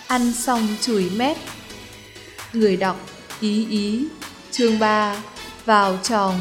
Ăn xong chùi mép. Người đọc Ý Ý. Chương 3. Vào tròng.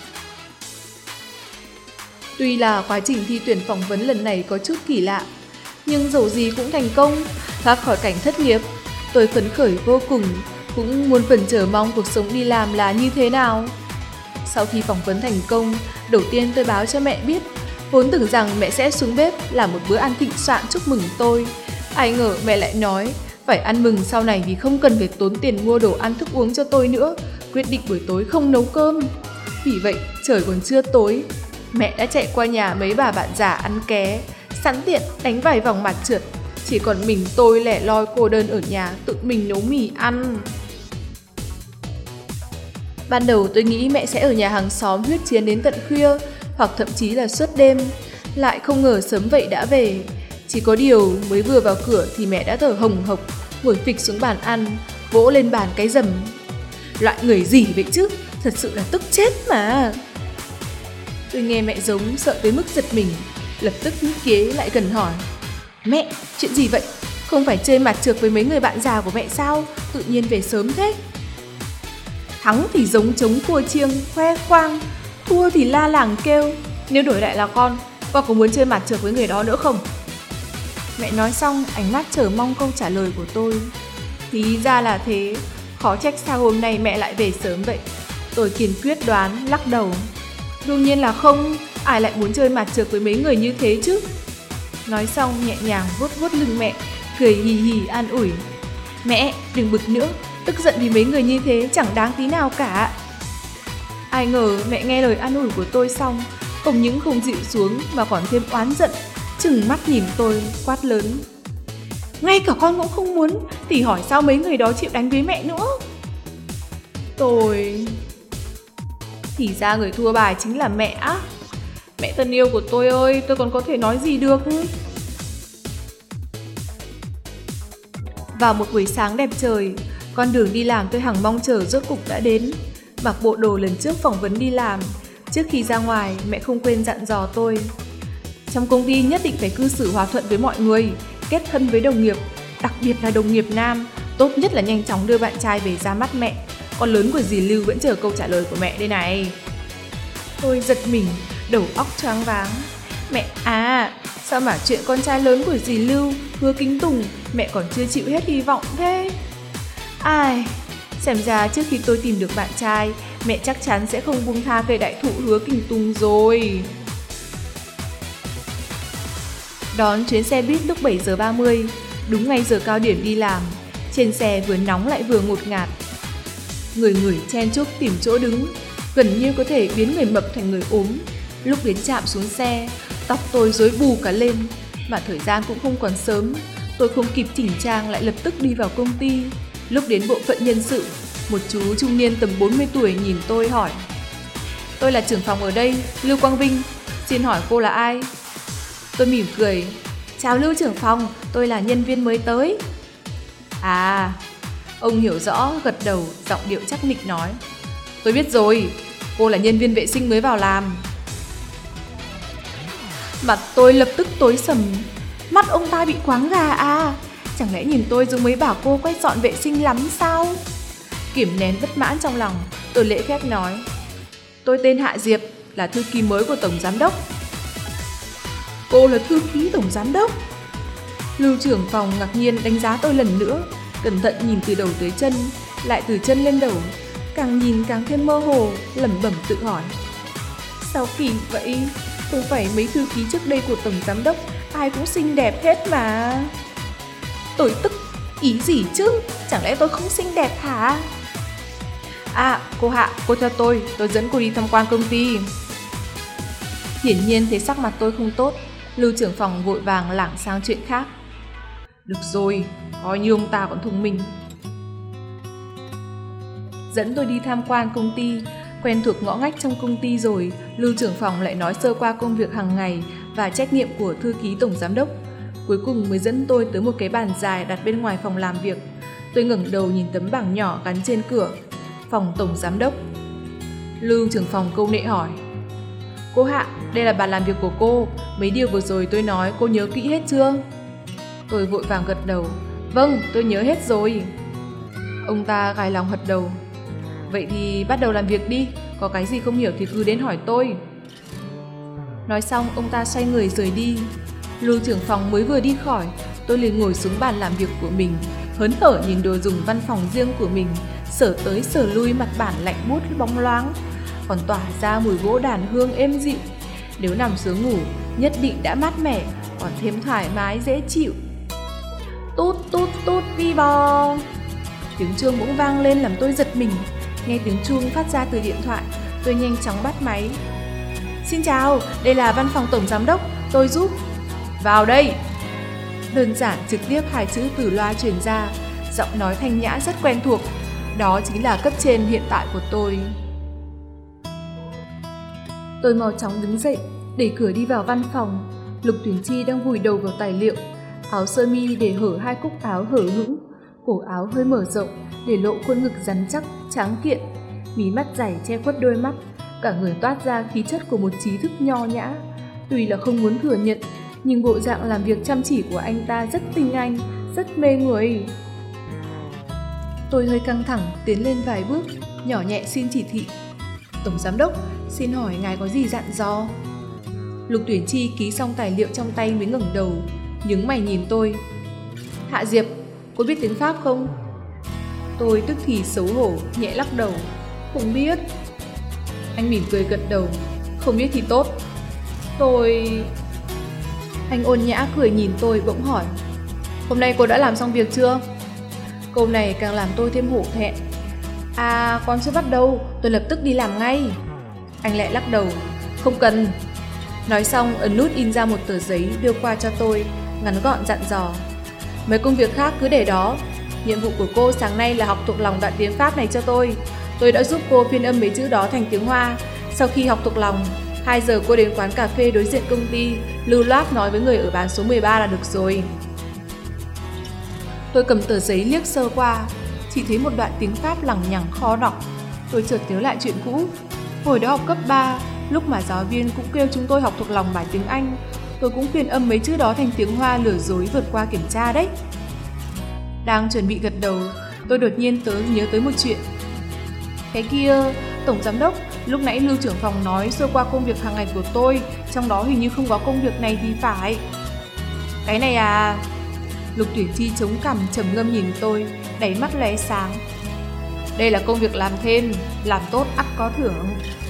Tuy là quá trình thi tuyển phỏng vấn lần này có chút kỳ lạ, nhưng dẫu gì cũng thành công, thoát khỏi cảnh thất nghiệp. Tôi phấn khởi vô cùng, cũng muôn phần chờ mong cuộc sống đi làm là như thế nào. Sau khi phỏng vấn thành công, đầu tiên tôi báo cho mẹ biết. Vốn tưởng rằng mẹ sẽ xuống bếp làm một bữa ăn thịnh soạn chúc mừng tôi. Ai ngờ mẹ lại nói phải ăn mừng sau này vì không cần phải tốn tiền mua đồ ăn thức uống cho tôi nữa, quyết định buổi tối không nấu cơm. Vì vậy trời còn chưa tối, mẹ đã chạy qua nhà mấy bà bạn già ăn ké, sẵn tiện đánh vài vòng mặt trượt. Chỉ còn mình tôi lẻ loi cô đơn ở nhà tự mình nấu mì ăn. Ban đầu tôi nghĩ mẹ sẽ ở nhà hàng xóm huyết chiến đến tận khuya, hoặc thậm chí là suốt đêm. Lại không ngờ sớm vậy đã về. Chỉ có điều mới vừa vào cửa thì mẹ đã thở hồng hộc, ngồi phịch xuống bàn ăn, vỗ lên bàn cái rầm. Loại người gì vậy chứ, thật sự là tức chết mà. Tôi nghe mẹ giống sợ tới mức giật mình, lập tức nhích ghế lại gần hỏi: Mẹ, chuyện gì vậy? Không phải chơi mặt trược với mấy người bạn già của mẹ sao? Tự nhiên về sớm thế. Thắng thì giống trống cua chiêng, khoe khoang, thua thì la làng kêu. Nếu đổi lại là con có muốn chơi mặt trược với người đó nữa không? Mẹ nói xong, ánh mắt chờ mong câu trả lời của tôi. Thì ra là thế, khó trách sao hôm nay mẹ lại về sớm vậy. Tôi kiên quyết đoán, lắc đầu. Đương nhiên là không, ai lại muốn chơi mặt trược với mấy người như thế chứ. Nói xong nhẹ nhàng vuốt vuốt lưng mẹ, cười hì hì an ủi. Mẹ, đừng bực nữa, tức giận vì mấy người như thế chẳng đáng tí nào cả. Ai ngờ mẹ nghe lời an ủi của tôi xong, không những không dịu xuống mà còn thêm oán giận, trừng mắt nhìn tôi, quát lớn. Ngay cả con cũng không muốn, thì hỏi sao mấy người đó chịu đánh với mẹ nữa. Thì ra người thua bài chính là mẹ á. Mẹ thân yêu của tôi ơi, tôi còn có thể nói gì được. Vào một buổi sáng đẹp trời, con đường đi làm tôi hằng mong chờ rốt cục đã đến. Mặc bộ đồ lần trước phỏng vấn đi làm, trước khi ra ngoài mẹ không quên dặn dò tôi. Trong công ty nhất định phải cư xử hòa thuận với mọi người, kết thân với đồng nghiệp, đặc biệt là đồng nghiệp nam. Tốt nhất là nhanh chóng đưa bạn trai về ra mắt mẹ. Con lớn của dì Lưu vẫn chờ câu trả lời của mẹ đây này. Tôi giật mình, đầu óc choáng váng. Mẹ à, sao mà chuyện con trai lớn của dì Lưu, Hứa Kính Tùng, mẹ còn chưa chịu hết hy vọng thế. Ai, xem ra trước khi tôi tìm được bạn trai, mẹ chắc chắn sẽ không buông tha cây đại thụ Hứa Kính Tùng rồi. Đón chuyến xe buýt lúc 7 giờ 30, đúng ngay giờ cao điểm đi làm. Trên xe vừa nóng lại vừa ngột ngạt. Người chen chúc tìm chỗ đứng, gần như có thể biến người mập thành người ốm. Lúc đến trạm xuống xe, tóc tôi rối bù cả lên, mà thời gian cũng không còn sớm. Tôi không kịp chỉnh trang lại lập tức đi vào công ty. Lúc đến bộ phận nhân sự, một chú trung niên tầm 40 tuổi nhìn tôi hỏi. Tôi là trưởng phòng ở đây, Lưu Quang Vinh, xin hỏi cô là ai? Tôi mỉm cười. Chào Lưu trưởng phòng, tôi là nhân viên mới tới. À, ông hiểu rõ, gật đầu, giọng điệu chắc nịch nói. Tôi biết rồi, cô là nhân viên vệ sinh mới vào làm. Mặt tôi lập tức tối sầm. Mắt ông ta bị quáng gà à? Chẳng lẽ nhìn tôi giống mấy bà cô quét dọn vệ sinh lắm sao? Kiềm nén bất mãn trong lòng, tôi lễ phép nói. Tôi tên Hạ Diệp, là thư ký mới của tổng giám đốc. Cô là thư ký tổng giám đốc? Lưu trưởng phòng ngạc nhiên đánh giá tôi lần nữa, cẩn thận nhìn từ đầu tới chân, lại từ chân lên đầu, càng nhìn càng thêm mơ hồ, lẩm bẩm tự hỏi. Sao kỳ vậy? Không phải mấy thư ký trước đây của tổng giám đốc ai cũng xinh đẹp hết mà. Tôi tức, ý gì chứ? Chẳng lẽ tôi không xinh đẹp hả? À, cô Hạ, cô theo tôi dẫn cô đi tham quan công ty. Hiển nhiên thấy sắc mặt tôi không tốt, Lưu trưởng phòng vội vàng lảng sang chuyện khác. Được rồi, coi như ông ta còn thông minh. Dẫn tôi đi tham quan công ty, quen thuộc ngõ ngách trong công ty rồi, Lưu trưởng phòng lại nói sơ qua công việc hàng ngày và trách nhiệm của thư ký tổng giám đốc. Cuối cùng mới dẫn tôi tới một cái bàn dài đặt bên ngoài phòng làm việc. Tôi ngẩng đầu nhìn tấm bảng nhỏ gắn trên cửa. Phòng tổng giám đốc. Lưu trưởng phòng câu nệ hỏi. Cô Hạ, đây là bàn làm việc của cô. Mấy điều vừa rồi tôi nói cô nhớ kỹ hết chưa? Tôi vội vàng gật đầu. Vâng, tôi nhớ hết rồi. Ông ta gài lòng gật đầu. Vậy thì bắt đầu làm việc đi, có cái gì không hiểu thì cứ đến hỏi tôi. Nói xong ông ta xoay người rời đi. Lưu trưởng phòng mới vừa đi khỏi, tôi liền ngồi xuống bàn làm việc của mình, hớn hở nhìn đồ dùng văn phòng riêng của mình, sờ tới sờ lui mặt bản lạnh buốt bóng loáng, còn tỏa ra mùi gỗ đàn hương êm dịu. Nếu nằm xuống ngủ, nhất định đã mát mẻ, còn thêm thoải mái dễ chịu. Tút tút tút vi bò. Tiếng chuông bỗng vang lên làm tôi giật mình. Nghe tiếng chuông phát ra từ điện thoại, tôi nhanh chóng bắt máy. Xin chào, đây là văn phòng tổng giám đốc, tôi giúp. Vào đây. Đơn giản trực tiếp hai chữ từ loa truyền ra, giọng nói thanh nhã rất quen thuộc. Đó chính là cấp trên hiện tại của tôi. Tôi mau chóng đứng dậy, đẩy cửa đi vào văn phòng. Lục Tuyển Chi đang vùi đầu vào tài liệu, áo sơ mi để hở hai cúc áo hở hững, cổ áo hơi mở rộng để lộ khuôn ngực rắn chắc, tráng kiện, mí mắt dày che khuất đôi mắt, cả người toát ra khí chất của một trí thức nho nhã. Tuy là không muốn thừa nhận, nhưng bộ dạng làm việc chăm chỉ của anh ta rất tinh anh, rất mê người. Tôi hơi căng thẳng tiến lên vài bước, nhỏ nhẹ xin chỉ thị. Tổng giám đốc, xin hỏi ngài có gì dặn dò? Lục Tuyển Chi ký xong tài liệu trong tay mới ngẩng đầu, nhướng mày nhìn tôi. Hạ Diệp, cô biết tiếng Pháp không? Tôi tức thì xấu hổ, nhẹ lắc đầu. Không biết. Anh mỉm cười gật đầu. Không biết thì tốt. Anh ôn nhã cười nhìn tôi bỗng hỏi. Hôm nay cô đã làm xong việc chưa? Câu này càng làm tôi thêm hổ thẹn. À, con chưa bắt đầu, tôi lập tức đi làm ngay. Anh lại lắc đầu. Không cần. Nói xong ấn nút in ra một tờ giấy đưa qua cho tôi, ngắn gọn dặn dò. Mấy công việc khác cứ để đó. Nhiệm vụ của cô sáng nay là học thuộc lòng đoạn tiếng Pháp này cho tôi. Tôi đã giúp cô phiên âm mấy chữ đó thành tiếng Hoa. Sau khi học thuộc lòng, 2 giờ cô đến quán cà phê đối diện công ty, lưu loát nói với người ở bàn số 13 là được rồi. Tôi cầm tờ giấy liếc sơ qua, chỉ thấy một đoạn tiếng Pháp lằng nhằng khó đọc. Tôi chợt nhớ lại chuyện cũ. Hồi đó học cấp 3, lúc mà giáo viên cũng kêu chúng tôi học thuộc lòng bài tiếng Anh, tôi cũng phiên âm mấy chữ đó thành tiếng Hoa lừa dối vượt qua kiểm tra đấy. Đang chuẩn bị gật đầu, tôi đột nhiên nhớ tới một chuyện. Cái kia, tổng giám đốc, lúc nãy Lưu trưởng phòng nói sơ qua công việc hàng ngày của tôi, trong đó hình như không có công việc này thì phải. Cái này à? Lục Tuyển Chi chống cằm trầm ngâm nhìn tôi, đáy mắt lóe sáng. Đây là công việc làm thêm, làm tốt ắt có thưởng.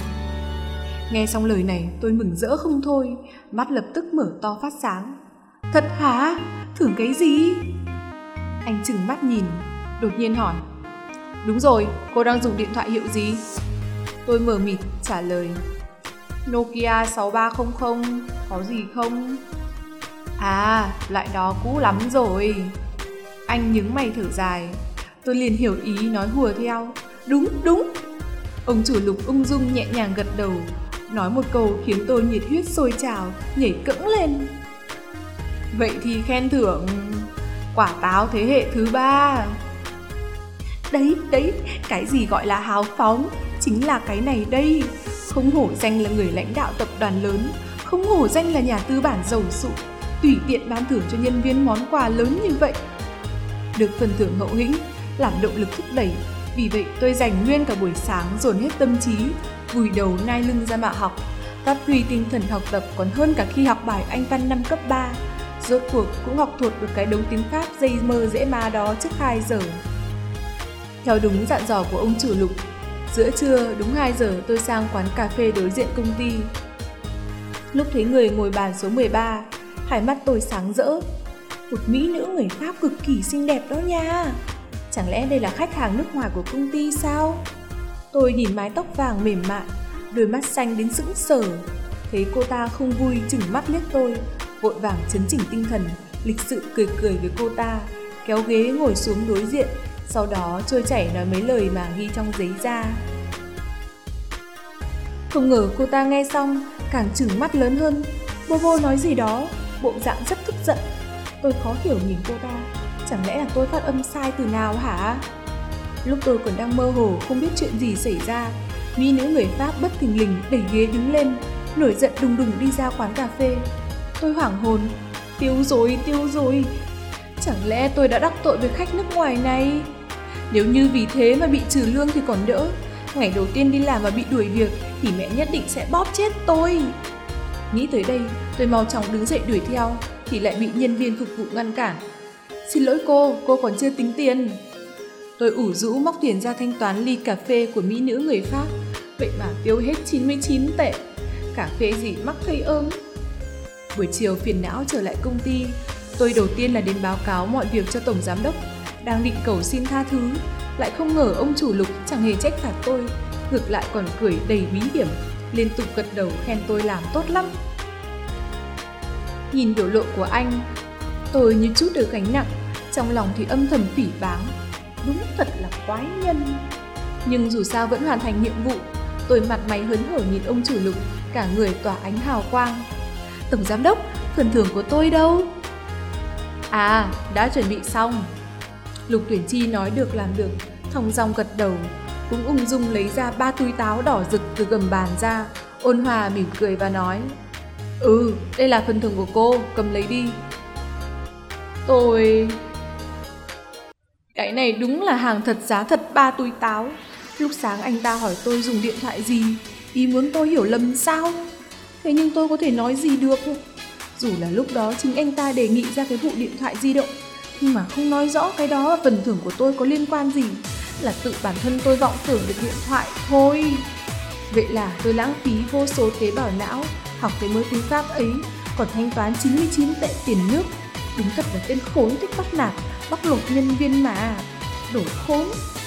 Nghe xong lời này tôi mừng rỡ không thôi, mắt lập tức mở to phát sáng. Thật hả? Thưởng cái gì? Anh trừng mắt nhìn, đột nhiên hỏi. Đúng rồi, cô đang dùng điện thoại hiệu gì? Tôi mờ mịt trả lời. Nokia 6300, có gì không? À, loại đó cũ lắm rồi. Anh nhướng mày thở dài. Tôi liền hiểu ý nói hùa theo. Đúng, đúng. Ông chủ Lục ung dung nhẹ nhàng gật đầu, nói một câu khiến tôi nhiệt huyết sôi trào, nhảy cẫng lên. Vậy thì khen thưởng quả táo thế hệ thứ 3. Đấy, cái gì gọi là hào phóng, chính là cái này đây. Không hổ danh là người lãnh đạo tập đoàn lớn, không hổ danh là nhà tư bản giàu sụ, tùy tiện ban thưởng cho nhân viên món quà lớn như vậy. Được phần thưởng hậu hĩnh, làm động lực thúc đẩy, vì vậy tôi dành nguyên cả buổi sáng dồn hết tâm trí, vùi đầu nai lưng ra mạng học, phát huy tinh thần học tập còn hơn cả khi học bài Anh văn năm cấp 3. Rốt cuộc cũng học thuộc được cái đống tiếng Pháp dây mơ dễ ma đó trước 2 giờ. Theo đúng dặn dò của ông chủ Lục, giữa trưa đúng 2 giờ tôi sang quán cà phê đối diện công ty. Lúc thấy người ngồi bàn số 13, hai mắt tôi sáng rỡ. Một mỹ nữ người Pháp cực kỳ xinh đẹp đó nha. Chẳng lẽ đây là khách hàng nước ngoài của công ty sao? Tôi nhìn mái tóc vàng mềm mại, đôi mắt xanh đến sững sờ. Thấy cô ta không vui chừng mắt liếc tôi, vội vàng chấn chỉnh tinh thần, lịch sự cười với cô ta, kéo ghế ngồi xuống đối diện, sau đó trôi chảy nói mấy lời mà ghi trong giấy ra. Không ngờ cô ta nghe xong càng trừng mắt lớn hơn, bô nói gì đó, bộ dạng rất tức giận. Tôi khó hiểu nhìn cô ta, chẳng lẽ là tôi phát âm sai từ nào hả? Lúc tôi còn đang mơ hồ không biết chuyện gì xảy ra, mỹ nữ người Pháp bất thình lình đẩy ghế đứng lên, nổi giận đùng đùng đi ra quán cà phê. Tôi hoảng hồn, tiêu rồi. Chẳng lẽ tôi đã đắc tội với khách nước ngoài này? Nếu như vì thế mà bị trừ lương thì còn đỡ. Ngày đầu tiên đi làm mà bị đuổi việc thì mẹ nhất định sẽ bóp chết tôi. Nghĩ tới đây, tôi mau chóng đứng dậy đuổi theo thì lại bị nhân viên phục vụ ngăn cản. Xin lỗi cô còn chưa tính tiền. Tôi ủ rũ móc tiền ra thanh toán ly cà phê của mỹ nữ người Pháp. Vậy mà tiêu hết 99 tệ. Cà phê gì mắc thấy ơn. Buổi chiều phiền não trở lại công ty, tôi đầu tiên là đến báo cáo mọi việc cho tổng giám đốc. Đang định cầu xin tha thứ, lại không ngờ ông chủ Lục chẳng hề trách phạt tôi, ngược lại còn cười đầy bí hiểm, liên tục gật đầu khen tôi làm tốt lắm. Nhìn biểu lộ của anh, tôi như chút được gánh nặng, trong lòng thì âm thầm phỉ báng. Đúng thật là quái nhân. Nhưng dù sao vẫn hoàn thành nhiệm vụ, tôi mặt mày hớn hở nhìn ông chủ Lục, cả người tỏa ánh hào quang. Tổng giám đốc, phần thưởng của tôi đâu? À, đã chuẩn bị xong. Lục Tuyển Chi nói được làm được, thong dong gật đầu, cũng ung dung lấy ra 3 túi táo đỏ rực từ gầm bàn ra, ôn hòa mỉm cười và nói: đây là phần thưởng của cô, cầm lấy đi. Cái này đúng là hàng thật giá thật 3 túi táo. Lúc sáng anh ta hỏi tôi dùng điện thoại gì, ý muốn tôi hiểu lầm sao? Thế nhưng tôi có thể nói gì được? Dù là lúc đó chính anh ta đề nghị ra cái vụ điện thoại di động, nhưng mà không nói rõ cái đó và phần thưởng của tôi có liên quan gì, là tự bản thân tôi vọng tưởng được điện thoại thôi. Vậy là tôi lãng phí vô số tế bào não học cái mới tiếng Pháp ấy, còn thanh toán 99 tệ tiền nước. Đúng thật là tên khốn thích bắt nạt, bóc lột nhân viên mà. Đồ khốn.